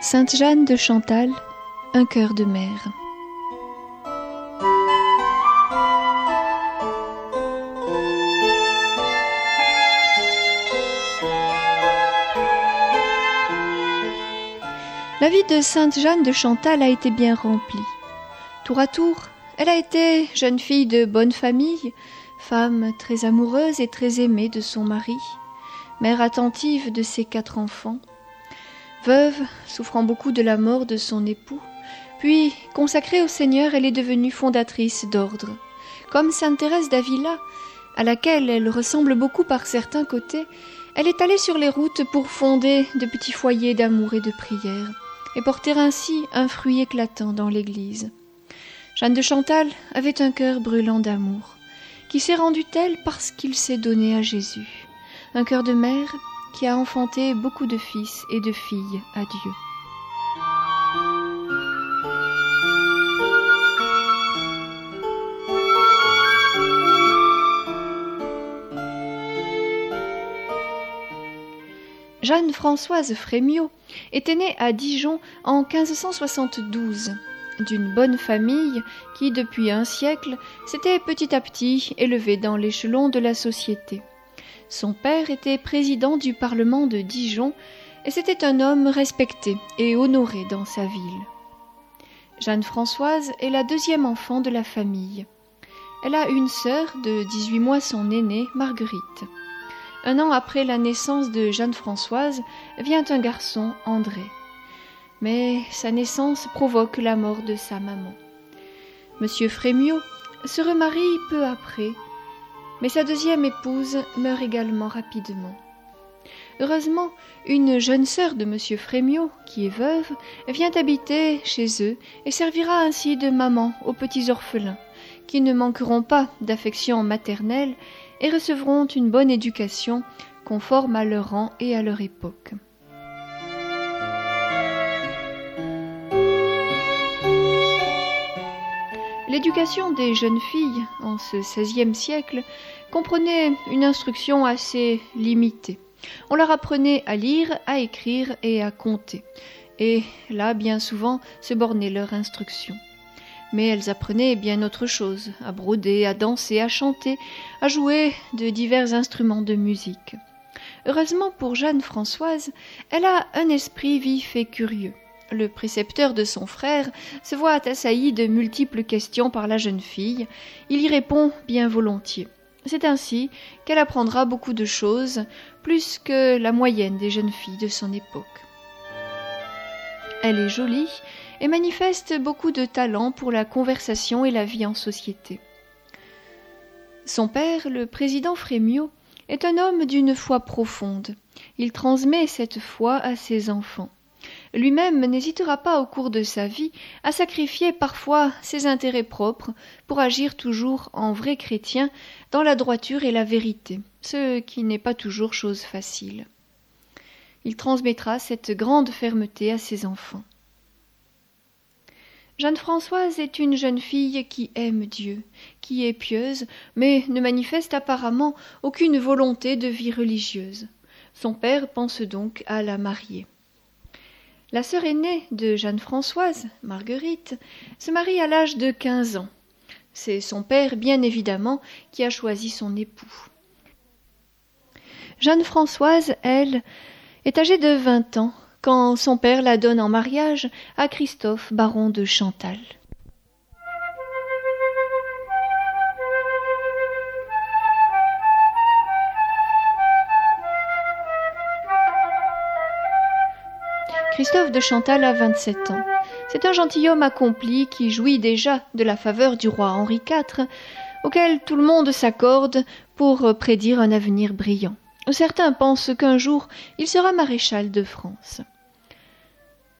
Sainte Jeanne de Chantal, un cœur de mère. La vie de Sainte Jeanne de Chantal a été bien remplie. Tour à tour, elle a été jeune fille de bonne famille, femme très amoureuse et très aimée de son mari, mère attentive de ses 4 enfants, veuve, souffrant beaucoup de la mort de son époux, puis consacrée au Seigneur, elle est devenue fondatrice d'ordre. Comme sainte Thérèse d'Avila, à laquelle elle ressemble beaucoup par certains côtés, elle est allée sur les routes pour fonder de petits foyers d'amour et de prière, et porter ainsi un fruit éclatant dans l'Église. Jeanne de Chantal avait un cœur brûlant d'amour, qui s'est rendu tel parce qu'il s'est donné à Jésus. Un cœur de mère qui a enfanté beaucoup de fils et de filles à Dieu. Jeanne-Françoise Frémiot était née à Dijon en 1572, d'une bonne famille qui, depuis un siècle, s'était petit à petit élevée dans l'échelon de la société. Son père était président du Parlement de Dijon et c'était un homme respecté et honoré dans sa ville. Jeanne-Françoise est la 2e enfant de la famille. Elle a une sœur de 18 mois son aînée, Marguerite. 1 an après la naissance de Jeanne-Françoise vient un garçon, André. Mais sa naissance provoque la mort de sa maman. Monsieur Frémiot se remarie peu après, mais sa 2e épouse meurt également rapidement. Heureusement, une jeune sœur de monsieur Frémiot, qui est veuve, vient habiter chez eux et servira ainsi de maman aux petits orphelins, qui ne manqueront pas d'affection maternelle et recevront une bonne éducation conforme à leur rang et à leur époque. L'éducation des jeunes filles, en ce XVIe siècle, comprenait une instruction assez limitée. On leur apprenait à lire, à écrire et à compter. Et là, bien souvent, se bornait leur instruction. Mais elles apprenaient bien autre chose, à broder, à danser, à chanter, à jouer de divers instruments de musique. Heureusement pour Jeanne-Françoise, elle a un esprit vif et curieux. Le précepteur de son frère se voit assailli de multiples questions par la jeune fille. Il y répond bien volontiers. C'est ainsi qu'elle apprendra beaucoup de choses, plus que la moyenne des jeunes filles de son époque. Elle est jolie et manifeste beaucoup de talent pour la conversation et la vie en société. Son père, le président Frémiot, est un homme d'une foi profonde. Il transmet cette foi à ses enfants. Lui-même n'hésitera pas au cours de sa vie à sacrifier parfois ses intérêts propres pour agir toujours en vrai chrétien dans la droiture et la vérité, ce qui n'est pas toujours chose facile. Il transmettra cette grande fermeté à ses enfants. Jeanne-Françoise est une jeune fille qui aime Dieu, qui est pieuse, mais ne manifeste apparemment aucune volonté de vie religieuse. Son père pense donc à la marier. La sœur aînée de Jeanne-Françoise, Marguerite, se marie à l'âge de 15 ans. C'est son père, bien évidemment, qui a choisi son époux. Jeanne-Françoise, elle, est âgée de 20 ans quand son père la donne en mariage à Christophe, baron de Chantal. Christophe de Chantal a 27 ans. C'est un gentilhomme accompli qui jouit déjà de la faveur du roi Henri IV, auquel tout le monde s'accorde pour prédire un avenir brillant. Certains pensent qu'un jour il sera maréchal de France.